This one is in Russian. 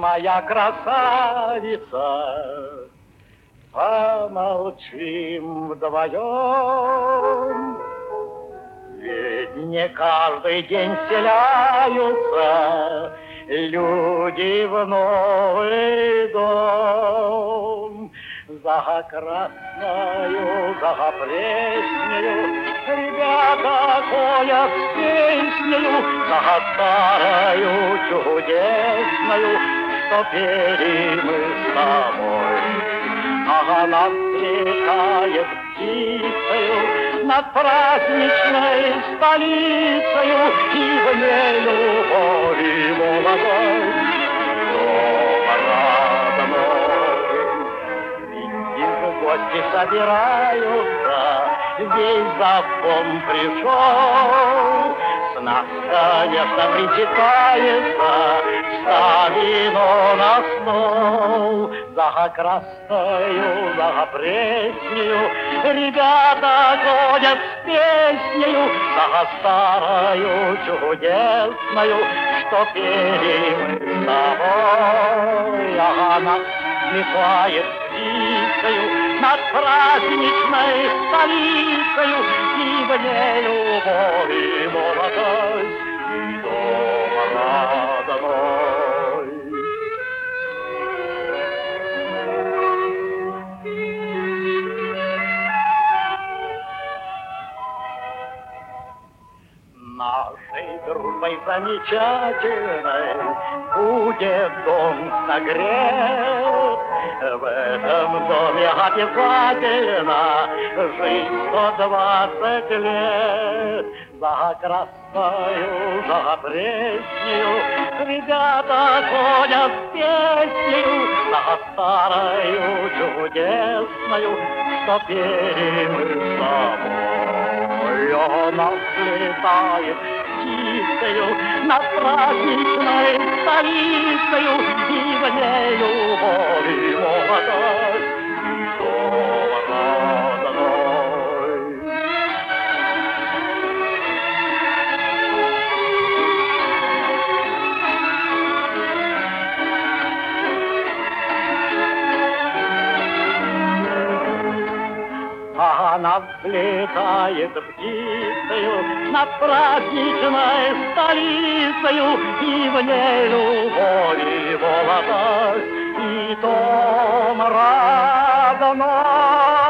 моя красавица, помолчим вдвоем. Ведь не каждый день вселяются люди в новый дом. За красную, за прежнюю ребята ходят с песнею, за старою чудесную, что пели мы с тобой. Она взлетает птицею над праздничной столицею, и в ней любови молодой. Гости собираются, весь закон пришел. С нас, конечно, причитается, ставину на стол. За красную, за прежнюю ребята ходят с песнею, за старою чудесную, что пели мы с тобой. Она летает птицею над праздничной столицею, и в ней любовь и молодость, и дом родной. Нашей дружбой замечательной будет дом согрет. В этом доме обязательно жить 120 лет. За красную, за прежнюю ребята ходят с песнею, за старою чудесную, что пели мы с тобой. Она взлетает птицею над праздничной столицею, и в ней любовь и молодость, и дом родной. Она взлетает птицею над праздничной столицею, и в ней любовь и молодость, и дом родной.